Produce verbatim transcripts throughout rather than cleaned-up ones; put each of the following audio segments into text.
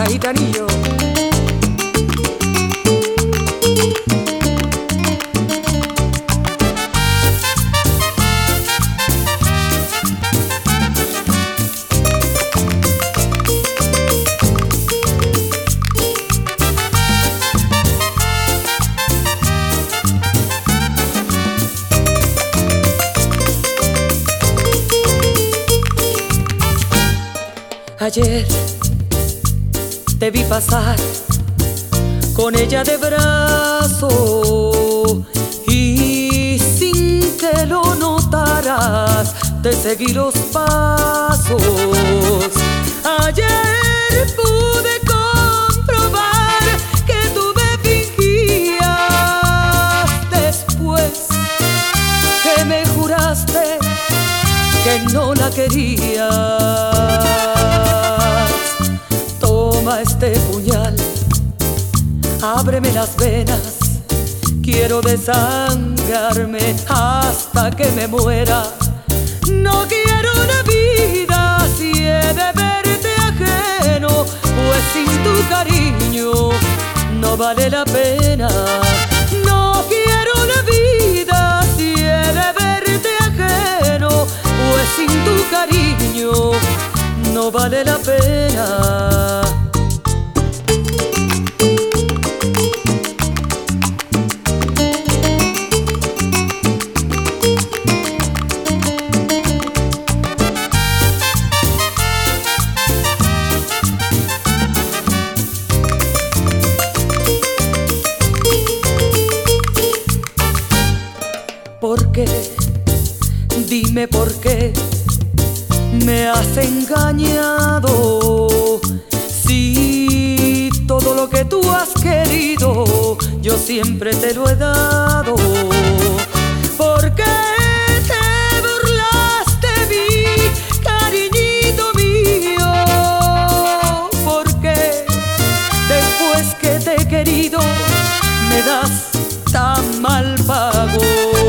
gitanillo. Ayer te vi pasar con ella de brazo y sin que lo notaras te seguí los pasos. Ayer pude comprobar que tú me fingías después que me juraste que no la querías. Toma este puñal, ábreme las venas, quiero desangrarme hasta que me muera. No quiero una vida si he de verte ajeno, pues sin tu cariño no vale la pena. No quiero una vida si he de verte ajeno, pues sin tu cariño no vale la pena. ¿Por qué? Dime por qué me has engañado. Si todo lo que tú has querido yo siempre te lo he dado. ¿Por qué te burlas de mí, cariñito mío? ¿Por qué después que te he querido me das tan mal pago?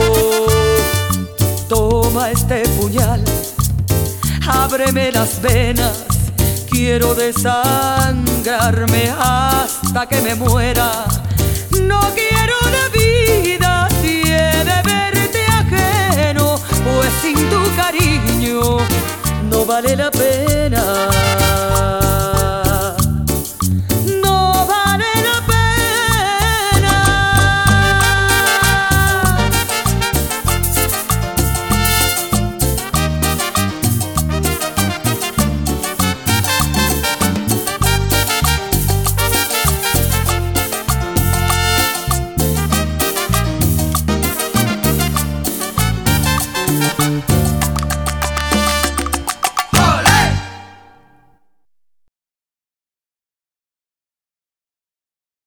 Toma este puñal, ábreme las venas, quiero desangrarme hasta que me muera. No quiero una vida si he de verte ajeno, pues sin tu cariño no vale la pena. No vale la pena.